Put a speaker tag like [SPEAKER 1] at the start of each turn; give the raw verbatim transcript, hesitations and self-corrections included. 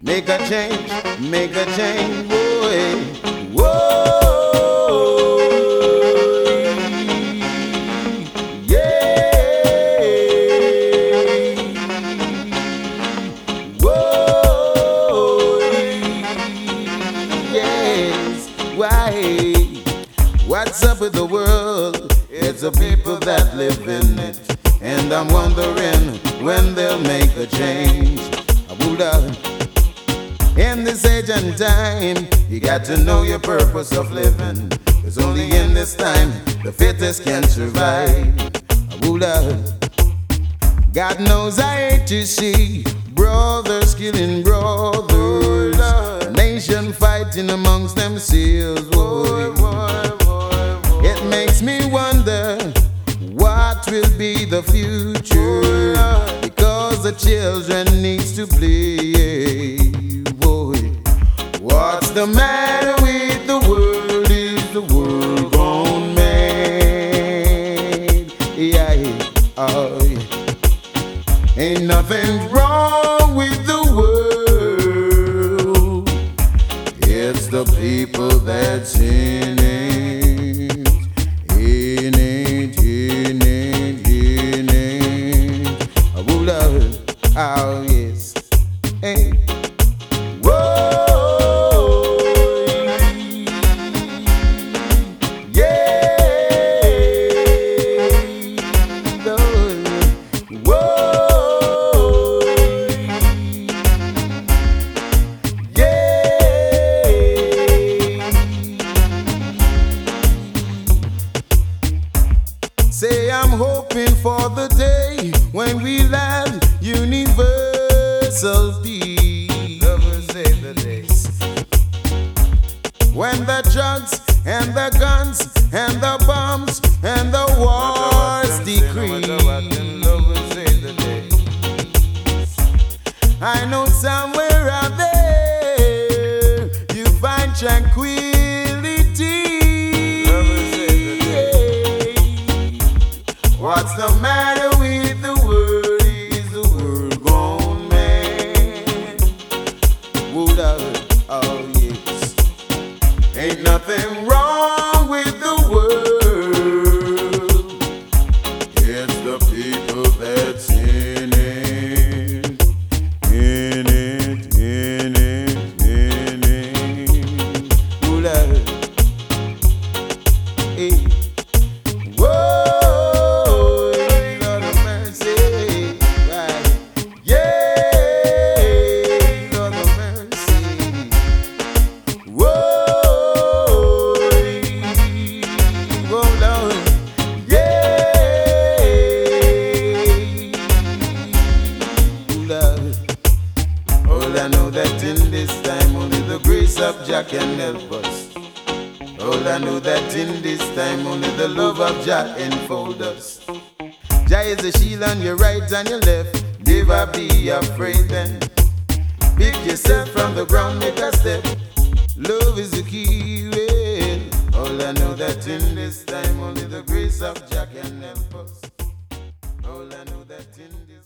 [SPEAKER 1] make a change, make a change, boy. Whoa, yeah, whoa, yes. Why? What's up with the world? It's the people that live in it, and I'm wondering when they'll make a change. I would have. In this age and time, you got to know your purpose of living. Cause only in this time, the fittest can survive. I would have. God knows I hate to see brothers killing brothers, nation fighting amongst themselves. Boy. It makes me wonder what will be the future, because the children needs to play. Boy, what's the matter with the world? Is the world gone mad? Yeah, oh, yeah. Ain't nothing wrong with the world. It's the people that's in it. In it, in it, in it. I will love it. Oh, yes. Hey. Whoa. Yeah. Whoa. Yeah. Say I'm hoping for the day when we land universal peace. Never say the days when the drugs and the guns and the bombs and the wars decrease. I know somewhere out there you find tranquility. What's the matter with the world? Is the world gone mad? Would I? Oh yes. Ain't nothing wrong with the world. It's the people that's in it, in it, in it, in it. Would I? Hey. All I know that in this time only the grace of Jah can help us. All I know that in this time only the love of Jah enfold us. Jah is the shield on your right and your left. Never be afraid then. Pick yourself from the ground, make a step. Love is the key. Well, all I know that in this time only the grace of Jah can help us. All I know that in this